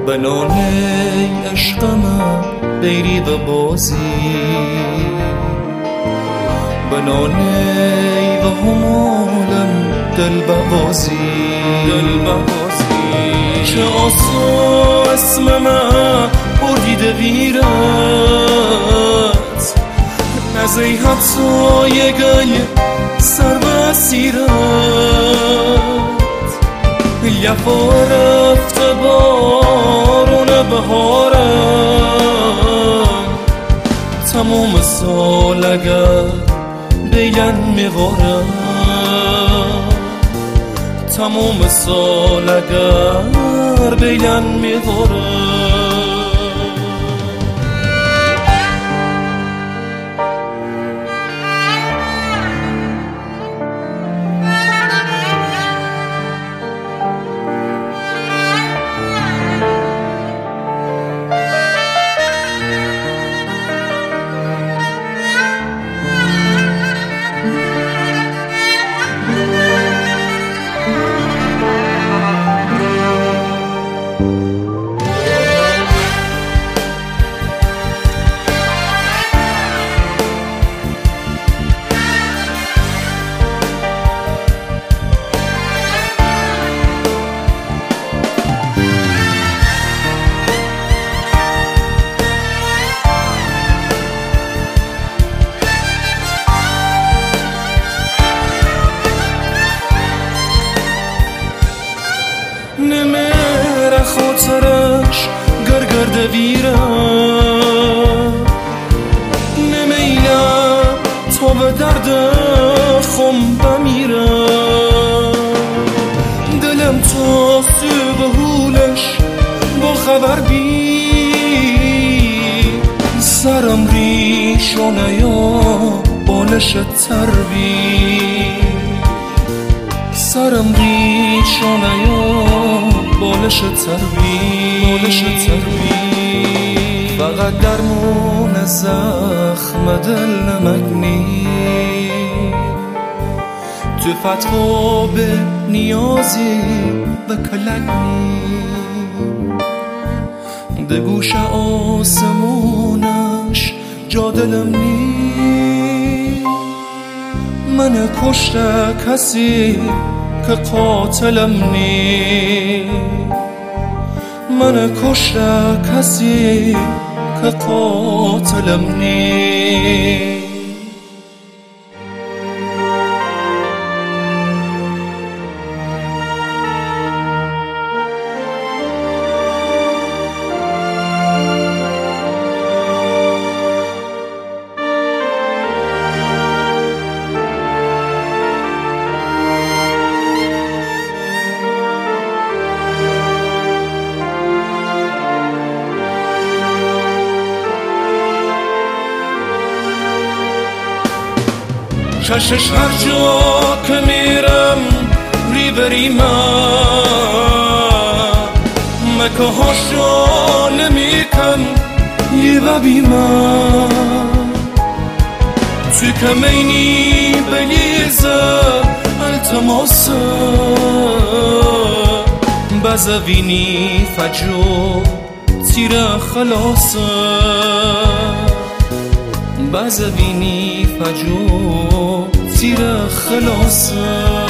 بنانه عشقم بیری و بازی بنانه و همالم دل بوازی چه آسا اسم من بردیده ویرت نزی حتی یه گل سر بسیرت یفا رفته بارون بهارم تمام سال اگر بیلن میوارم تمام سال اگر بیلن میوارم نمیره خاطرش گرگرده ویرم نمیلم تا به درد خم بمیرم دلم تا سو به حولش با خبر بی سرم ریشانه یا بالش تربی سرم ریشانه یا بالش تربی فقط درمون زخم دل نمکنی تو فتوا به نیازی و کلکنی ده گوش آسمونش جا دلم نی من کشته کسی که قاتلم نی من کشته کسی که قاتلم نی چشش هر جا که میرم ریبری من مکه هاشو نمیکن یه وبی من توی کمینی بلیزه التماسه بزوینی فجو تیر خلاصه بزوینی فجو تیر خلاصه